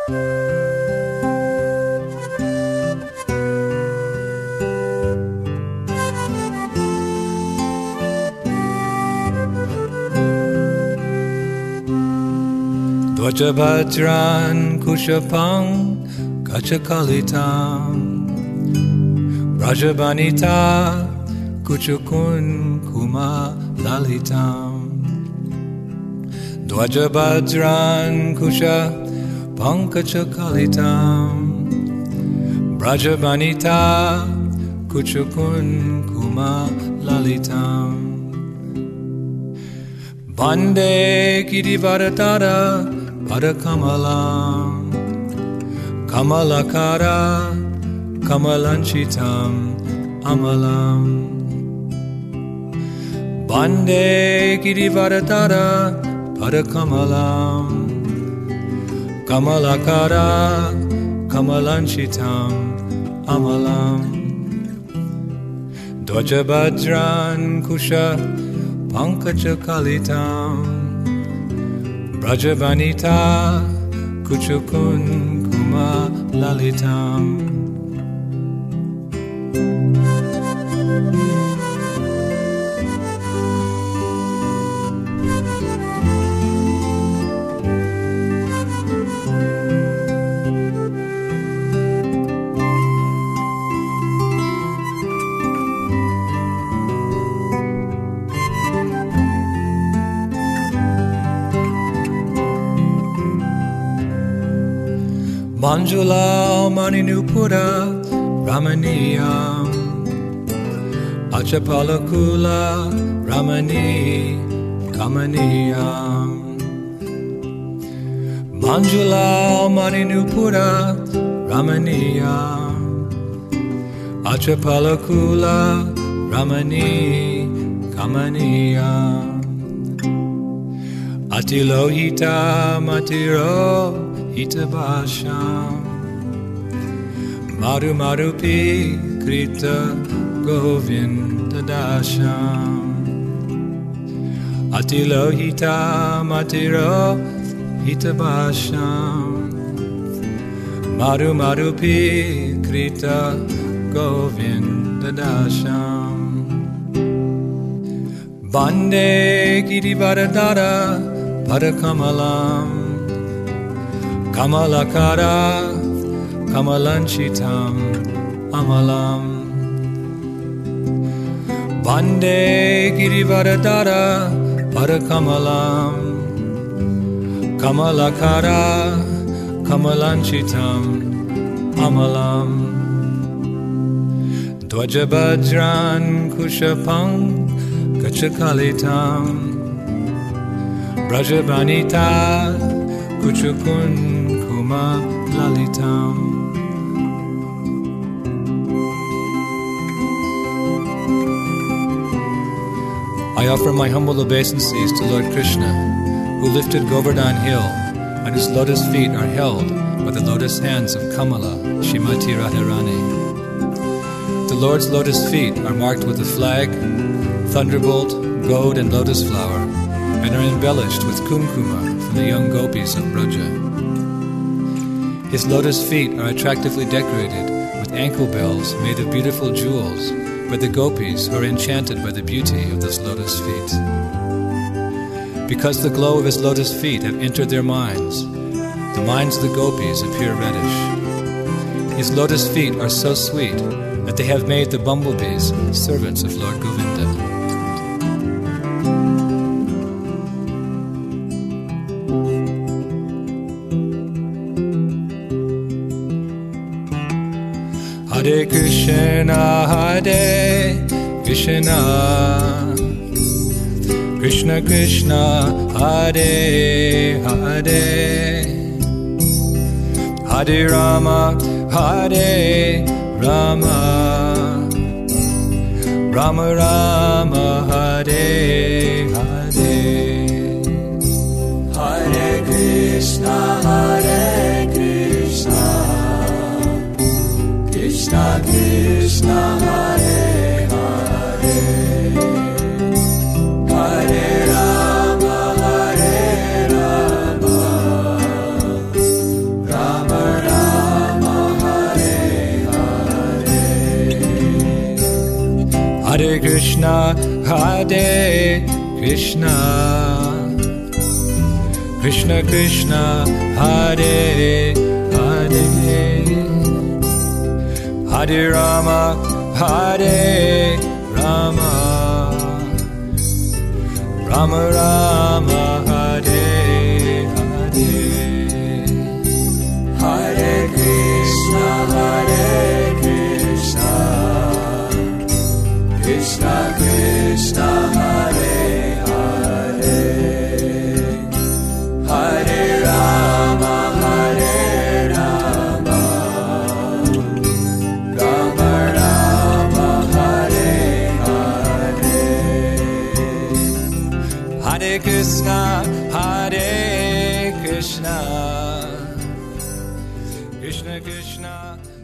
Dvajabhadran Kushapang Gachakalitam Rajabanita Kuchukun Kuma Lalitam Dvajabhadran Kusha Pankachakalitam Rajabanita Kuchukun Kuma Lalitam Bande Girivaratara Padakamalam Kamalakara Kamalanchitam Amalam Bande Girivaratara Padakamalam Kamalakara Kamalanchitam Amalam Dvajabhadran Kusha Pankachakalitam Brajavanita Kuchukun Kuma Lalitam Manjula Maninupura Ramaniyam Achapalakula Ramani Kamaniyam Manjula Maninupura Ramaniyam Achapalakula Ramani Kamaniyam Atilohita Matiro Hitabasham Maru Marupi Krita Govindadasham Atilohita Matiro Hitabasham Maru Marupi Krita Govindadasham Bande Girivaradara Padakamalam Kamalakara Kamalanchitam Amalam Bande Girivaradara Padakamalam Kamalakara Kamalanchitam Amalam Dvajabhadran Kushapang Gachakalitam Brajabanita Kuchukun Kuma Lalitam I offer my humble obeisances to Lord Krishna, who lifted Govardhan Hill, and whose lotus feet are held by the lotus hands of Kamala, Shrimati Radharani. The Lord's lotus feet are marked with a flag, thunderbolt, goad, and lotus flower, and are embellished with kumkuma from the young gopis of Braja. His lotus feet are attractively decorated with ankle bells made of beautiful jewels by the gopis who are enchanted by the beauty of those lotus feet. Because the glow of his lotus feet have entered their minds, the minds of the gopis appear reddish. His lotus feet are so sweet that they have made the bumblebees servants of Lord Govinda. Hare Krishna, Hare Krishna, Krishna Krishna, Hare Hare, Hare Rama, Hare Rama, Rama Rama, Hare Hare, Hare Krishna, Hare Krishna, Krishna Krishna, Hare Hare, Hare Rama, Hare Rama, Rama Krishna, Hare Krishna, Krishna Krishna, Hare Hare, Hare Rama, Hare Rama, Rama Rama, Hare Hare, Hare Krishna, Krishna Krishna, Hare Hare, Hare Rama, Hare Rama, Rama Rama, Hare Hare, Hare Krishna, Krishna Krishna,